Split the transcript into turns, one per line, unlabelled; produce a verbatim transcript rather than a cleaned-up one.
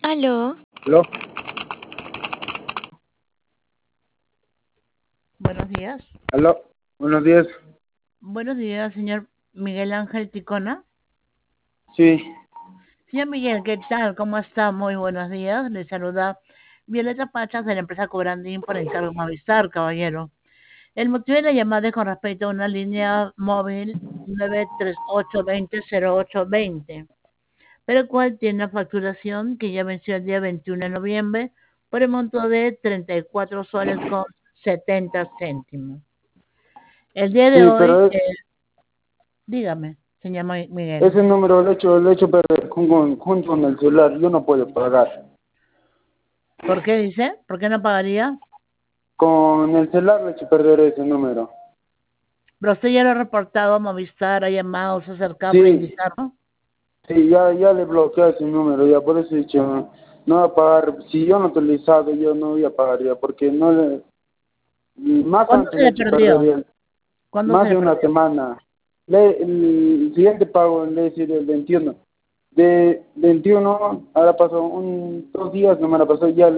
Aló.
¿Aló?
Buenos días.
¿Aló? Buenos días.
Buenos días, señor Miguel Ángel Ticona.
Sí.
Señor Miguel, ¿qué tal? ¿Cómo está? Muy buenos días. Le saluda Violeta Pachas de la empresa Cobrandín por encargo Movistar, caballero. El motivo de la llamada es con respecto a una línea móvil nueve tres ocho dos cero cero ocho dos cero, pero el cual tiene una facturación que ya venció el día veintiuno de noviembre por el monto de treinta y cuatro soles con setenta céntimos. El día de
Sí,
hoy,
pero es,
eh, dígame, señor Mi- Miguel,
ese número lo he hecho, lo he hecho perder con, con- junto con el celular. Yo no puedo pagar.
¿por qué dice? ¿Por qué no pagaría?
Con el celular le he hecho perder ese número.
Pero usted ya lo ha reportado a Movistar, ha llamado, se ha acercado para
Sí,
indicarlo.
sí, ya, ya le bloqueé ese número. Ya por eso he dicho, no, no voy a pagar. Si yo no he utilizado, yo no voy a pagar ya. Porque no le... Más
¿Cuándo
antes
se
le he
le
hecho perder
perdió?
ya.
¿Cuándo se
Más
le
de una
perdió?
semana. Le, el siguiente pago le he sido el veintiuno. De veintiuno, ahora pasó un, dos días, no me la pasó ya. Le